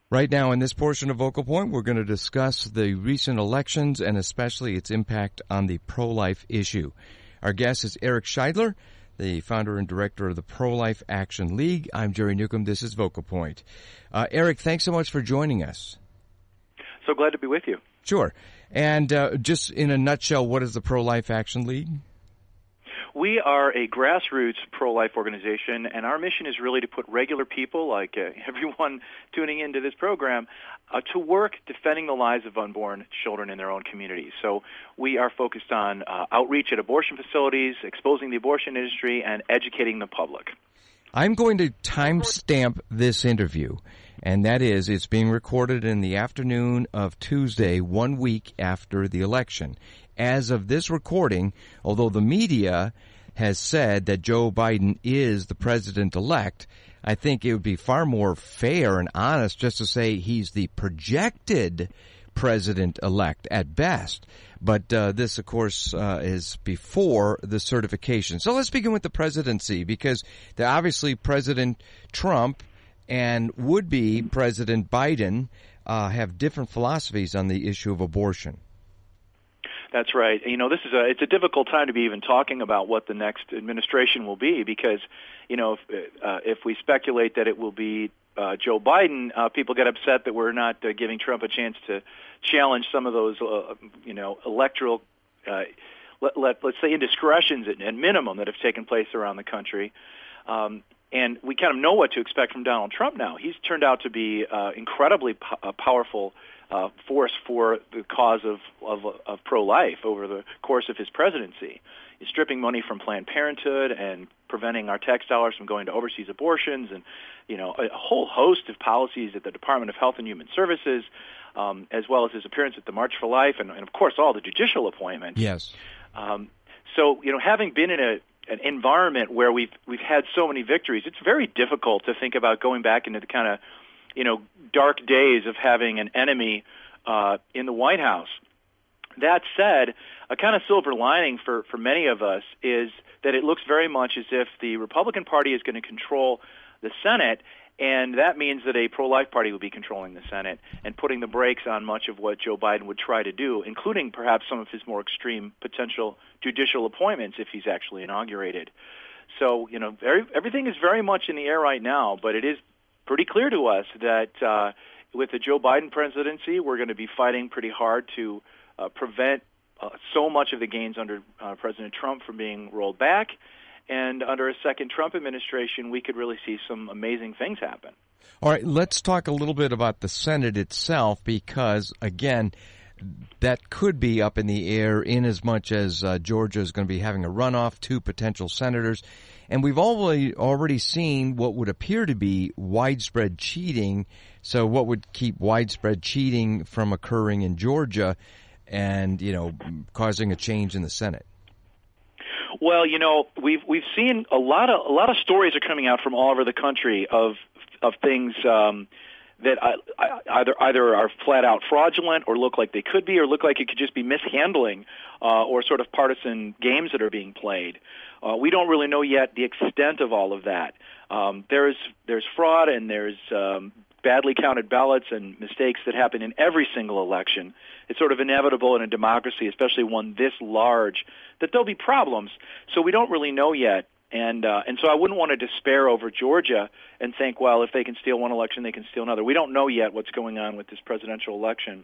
Right now, in this portion of Vocal Point, we're going to discuss the recent elections and especially its impact on the pro-life issue. Our guest is Eric Scheidler, the founder and director of the Pro-Life Action League. I'm Jerry Newcomb. This is Vocal Point. Eric, thanks so much for joining us. So glad to be with you. Sure. And just in a nutshell, what is the Pro-Life Action League? We are a grassroots pro-life organization, and our mission is really to put regular people, like everyone tuning into this program, to work defending the lives of unborn children in their own communities. So we are focused on outreach at abortion facilities, exposing the abortion industry, and educating the public. I'm going to timestamp this interview, and that is it's being recorded in the afternoon of Tuesday, 1 week after the election. As of this recording, although the media has said that Joe Biden is the president-elect, I think it would be far more fair and honest just to say he's the projected president-elect at best. But this, of course, is before the certification. So let's begin with the presidency, because obviously President Trump and would-be President Biden have different philosophies on the issue of abortion. That's right. You know, it's a difficult time to be even talking about what the next administration will be, because, you know, if we speculate that it will be Joe Biden, people get upset that we're not giving Trump a chance to challenge some of those, electoral, let's say, indiscretions at minimum that have taken place around the country. And we kind of know what to expect from Donald Trump now. He's turned out to be incredibly powerful force for the cause of pro-life over the course of his presidency. He's stripping money from Planned Parenthood and preventing our tax dollars from going to overseas abortions, and, you know, a whole host of policies at the Department of Health and Human Services, as well as his appearance at the March for Life, and of course all the judicial appointments. Yes. So, you know, having been in an environment where we've had so many victories, it's very difficult to think about going back into the kind of, you know, dark days of having an enemy in the White House. That said, a kind of silver lining for many of us is that it looks very much as if the Republican Party is going to control the Senate, and that means that a pro-life party will be controlling the Senate and putting the brakes on much of what Joe Biden would try to do, including perhaps some of his more extreme potential judicial appointments if he's actually inaugurated. So, you know, everything is very much in the air right now, but it is pretty clear to us that with the Joe Biden presidency, we're going to be fighting pretty hard to prevent so much of the gains under President Trump from being rolled back. And under a second Trump administration, we could really see some amazing things happen. All right, let's talk a little bit about the Senate itself, because, again, that could be up in the air in as much as Georgia is going to be having a runoff, 2 potential senators. And we've already seen what would appear to be widespread cheating. So what would keep widespread cheating from occurring in Georgia and, you know, causing a change in the Senate? Well, you know, we've seen a lot of stories are coming out from all over the country of things that either are flat out fraudulent or look like they could be, or look like it could just be mishandling or sort of partisan games that are being played. We don't really know yet the extent of all of that. There's fraud, and there's badly counted ballots and mistakes that happen in every single election. It's sort of inevitable in a democracy, especially one this large, that there'll be problems. So we don't really know yet. And so I wouldn't want to despair over Georgia and think, well, if they can steal one election, they can steal another. We don't know yet what's going on with this presidential election.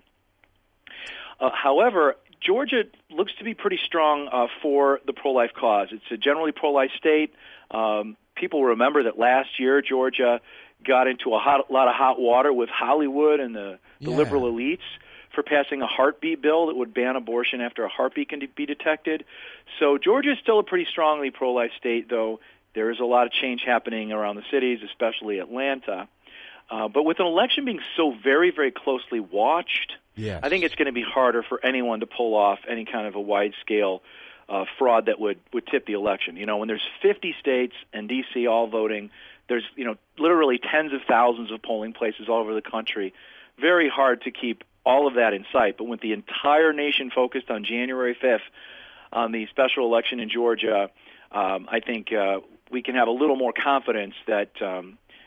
However, Georgia looks to be pretty strong for the pro-life cause. It's a generally pro-life state. People remember that last year Georgia got into a lot of hot water with Hollywood and the liberal elites for passing a heartbeat bill that would ban abortion after a heartbeat can be detected. So Georgia is still a pretty strongly pro-life state, though there is a lot of change happening around the cities, especially Atlanta. But with an election being so very, very closely watched, I think it's going to be harder for anyone to pull off any kind of a wide-scale fraud that would tip the election. You know, when there's 50 states and D.C. all voting, there's, you know, literally tens of thousands of polling places all over the country. Very hard to keep all of that in sight. But with the entire nation focused on January 5th on the special election in Georgia, I think we can have a little more confidence that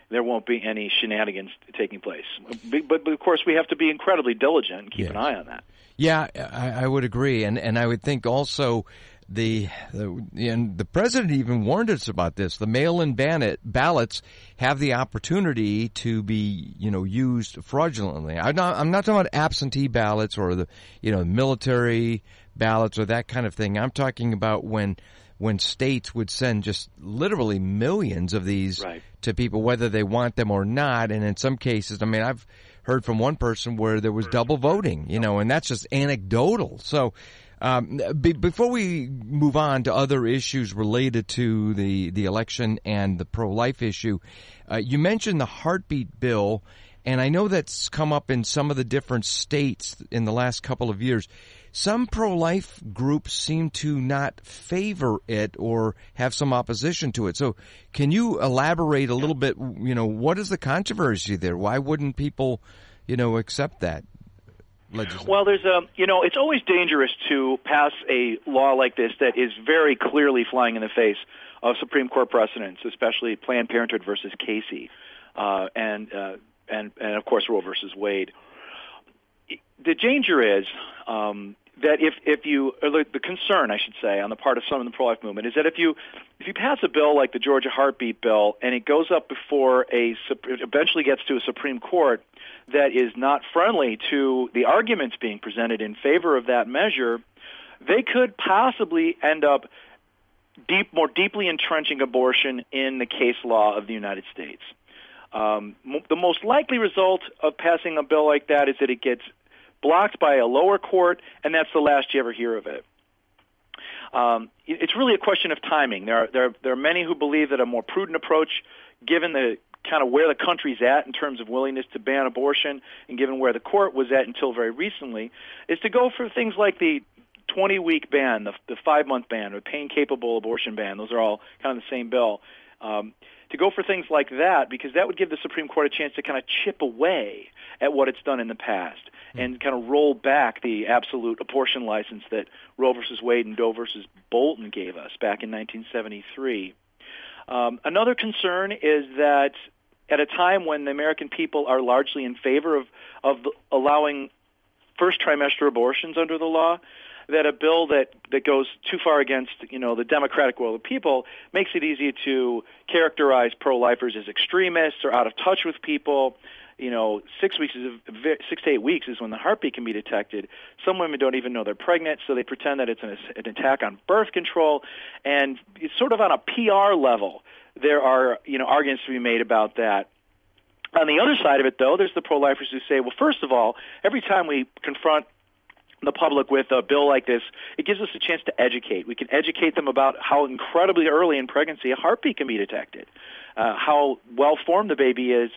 there won't be any shenanigans taking place. But of course, we have to be incredibly diligent and keep an eye on that. Yeah, I would agree, and I would think also and the president even warned us about this. The mail-in ballots have the opportunity to be, used fraudulently. I'm not talking about absentee ballots or the, military ballots or that kind of thing. I'm talking about when states would send just literally millions of these to people, whether they want them or not. And in some cases, I've heard from one person where there was double voting, and that's just anecdotal. So, before we move on to other issues related to the election and the pro-life issue, you mentioned the heartbeat bill, and I know that's come up in some of the different states in the last couple of years. Some pro-life groups seem to not favor it or have some opposition to it. So can you elaborate a little bit, what is the controversy there? Why wouldn't people, accept that? Well, there's it's always dangerous to pass a law like this that is very clearly flying in the face of Supreme Court precedents, especially Planned Parenthood versus Casey, and of course Roe versus Wade. The danger is that if you, or the concern, I should say, on the part of some in the pro-life movement is that if you pass a bill like the Georgia Heartbeat Bill and it goes up before it eventually gets to a Supreme Court that is not friendly to the arguments being presented in favor of that measure, they could possibly end up more deeply entrenching abortion in the case law of the United States. The most likely result of passing a bill like that is that it gets blocked by a lower court, and that's the last you ever hear of it. It's really a question of timing. There are many who believe that a more prudent approach, given the kind of where the country's at in terms of willingness to ban abortion and given where the court was at until very recently, is to go for things like the 20-week ban, the 5-month ban, or pain-capable abortion ban. Those are all kind of the same bill. To go for things like that, because that would give the Supreme Court a chance to kind of chip away at what it's done in the past and kind of roll back the absolute abortion license that Roe versus Wade and Doe versus Bolton gave us back in 1973. Another concern is that at a time when the American people are largely in favor of allowing first trimester abortions under the law, that a bill that goes too far against, the democratic will of the people makes it easy to characterize pro-lifers as extremists or out of touch with people. 6 to 8 weeks is when the heartbeat can be detected. Some women don't even know they're pregnant, so they pretend that it's an attack on birth control. And it's sort of on a PR level. There are, arguments to be made about that. On the other side of it, though, there's the pro-lifers who say, well, first of all, every time we confront the public with a bill like this, it gives us a chance to educate. We can educate them about how incredibly early in pregnancy a heartbeat can be detected, how well-formed the baby is,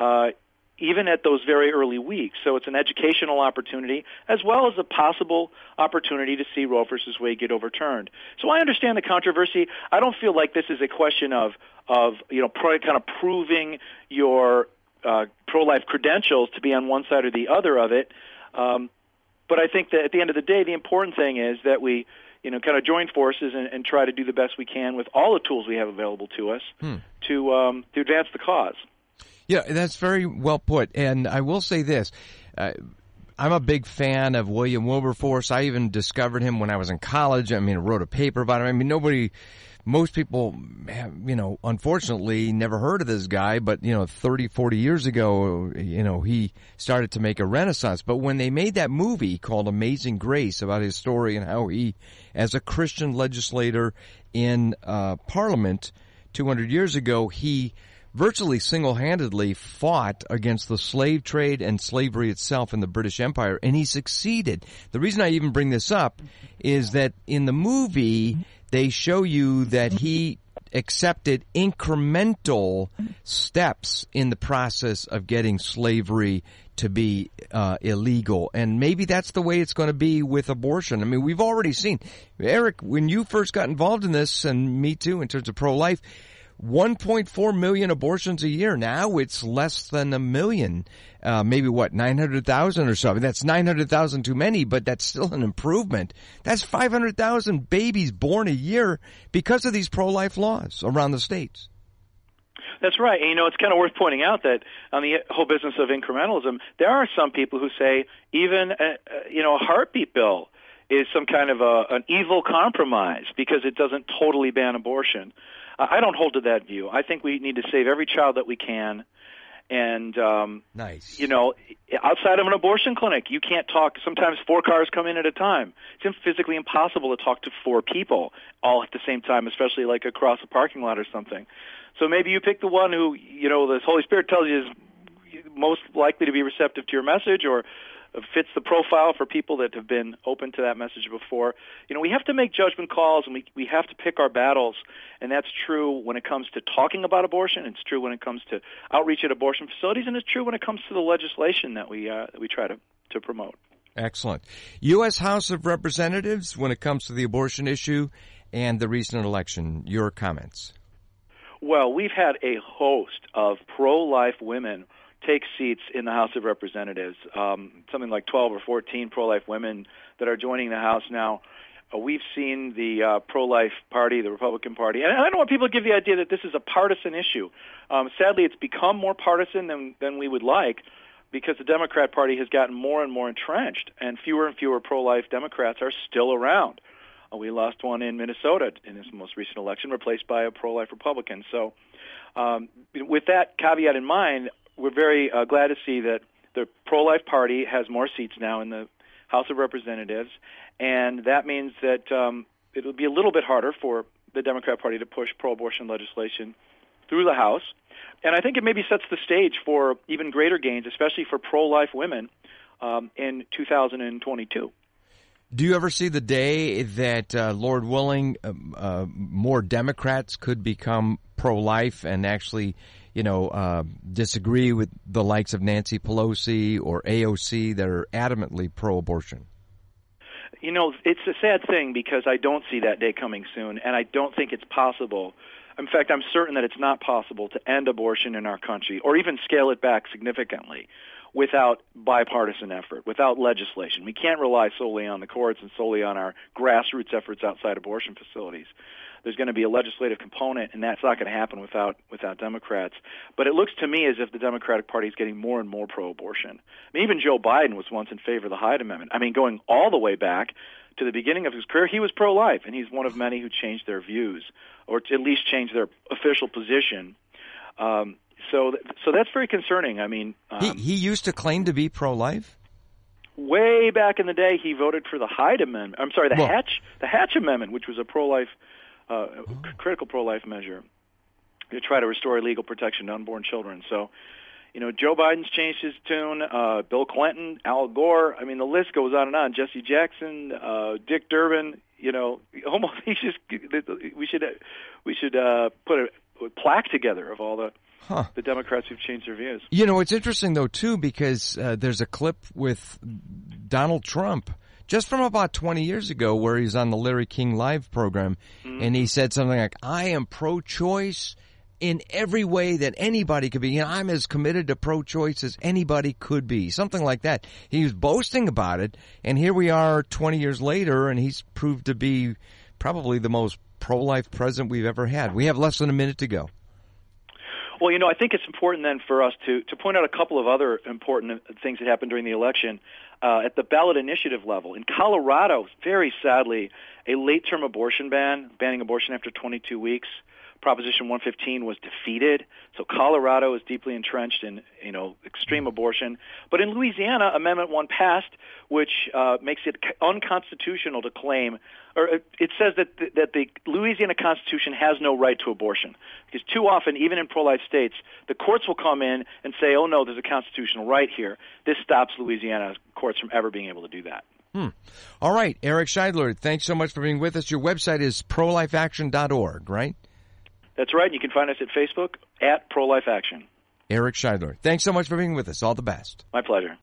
even at those very early weeks. So it's an educational opportunity as well as a possible opportunity to see Roe versus Wade get overturned. So I understand the controversy. I don't feel like this is a question of kind of proving your pro-life credentials to be on one side or the other of it. But I think that at the end of the day, the important thing is that we, kind of join forces and try to do the best we can with all the tools we have available to us to advance the cause. Yeah, that's very well put. And I will say this. I'm a big fan of William Wilberforce. I even discovered him when I was in college. I wrote a paper about him. Most people have, unfortunately never heard of this guy, but, 30, 40 years ago, he started to make a renaissance. But when they made that movie called Amazing Grace about his story and how he, as a Christian legislator in Parliament 200 years ago, he virtually single-handedly fought against the slave trade and slavery itself in the British Empire, and he succeeded. The reason I even bring this up is that in the movie, they show you that he accepted incremental steps in the process of getting slavery to be illegal. And maybe that's the way it's going to be with abortion. We've already seen, Eric, when you first got involved in this, and me too, in terms of pro-life, 1.4 million abortions a year. Now it's less than a million, maybe 900,000 or so. That's 900,000 too many, but that's still an improvement. That's 500,000 babies born a year because of these pro-life laws around the states. That's right. And, it's kind of worth pointing out that on the whole business of incrementalism, there are some people who say even a heartbeat bill is some kind of an evil compromise because it doesn't totally ban abortion. I don't hold to that view. I think we need to save every child that we can. And, nice. Outside of an abortion clinic, you can't talk. Sometimes 4 cars come in at a time. It's physically impossible to talk to 4 people all at the same time, especially like across a parking lot or something. So maybe you pick the one who, the Holy Spirit tells you is most likely to be receptive to your message or fits the profile for people that have been open to that message before. We have to make judgment calls, and we have to pick our battles, and that's true when it comes to talking about abortion. It's true when it comes to outreach at abortion facilities, and it's true when it comes to the legislation that we try to promote. Excellent. U.S. House of Representatives, when it comes to the abortion issue and the recent election, your comments? Well, we've had a host of pro-life women take seats in the House of Representatives, something like 12 or 14 pro-life women that are joining the House now. We've seen the pro-life party, the Republican Party, and I don't want people to give the idea that this is a partisan issue. Sadly, it's become more partisan than we would like because the Democrat Party has gotten more and more entrenched, and fewer pro-life Democrats are still around. We lost one in Minnesota in this most recent election, replaced by a pro-life Republican. So with that caveat in mind, we're very glad to see that the pro-life party has more seats now in the House of Representatives, and that means that it'll be a little bit harder for the Democrat Party to push pro-abortion legislation through the House. And I think it maybe sets the stage for even greater gains, especially for pro-life women in 2022. Do you ever see the day that, Lord willing, more Democrats could become pro-life and actually, disagree with the likes of Nancy Pelosi or AOC that are adamantly pro-abortion? It's a sad thing because I don't see that day coming soon, and I don't think it's possible. In fact, I'm certain that it's not possible to end abortion in our country or even scale it back significantly without bipartisan effort, without legislation. We can't rely solely on the courts and solely on our grassroots efforts outside abortion facilities. There's going to be a legislative component, and that's not going to happen without Democrats. But it looks to me as if the Democratic Party is getting more and more pro-abortion. Even Joe Biden was once in favor of the Hyde Amendment. going all the way back to the beginning of his career, he was pro-life, and he's one of many who changed their views, or at least changed their official position. So that's very concerning. He used to claim to be pro-life? Way back in the day, he voted for the Hyde Amendment. I'm sorry, the Hatch Amendment, which was a pro-life, critical pro-life measure to try to restore legal protection to unborn children. So, Joe Biden's changed his tune. Bill Clinton, Al Gore. The list goes on and on. Jesse Jackson, Dick Durbin. Almost we should put a plaque together of all the Democrats who've changed their views. It's interesting, though, too, because there's a clip with Donald Trump just from about 20 years ago where he's on the Larry King Live program, and he said something like, I am pro-choice in every way that anybody could be. I'm as committed to pro-choice as anybody could be, something like that. He was boasting about it, and here we are 20 years later, and he's proved to be probably the most pro-life president we've ever had. We have less than a minute to go. Well, I think it's important then for us to point out a couple of other important things that happened during the election at the ballot initiative level. In Colorado, very sadly, a late-term abortion banning abortion after 22 weeks, Proposition 115 was defeated. So Colorado is deeply entrenched in, extreme abortion. But in Louisiana, Amendment 1 passed, which makes it unconstitutional to claim, or it says that the Louisiana Constitution has no right to abortion. Because too often, even in pro-life states, the courts will come in and say, oh, no, there's a constitutional right here. This stops Louisiana courts from ever being able to do that. All right, Eric Scheidler, thanks so much for being with us. Your website is prolifeaction.org, right? That's right. You can find us at Facebook at Pro-Life Action. Eric Scheidler, thanks so much for being with us. All the best. My pleasure.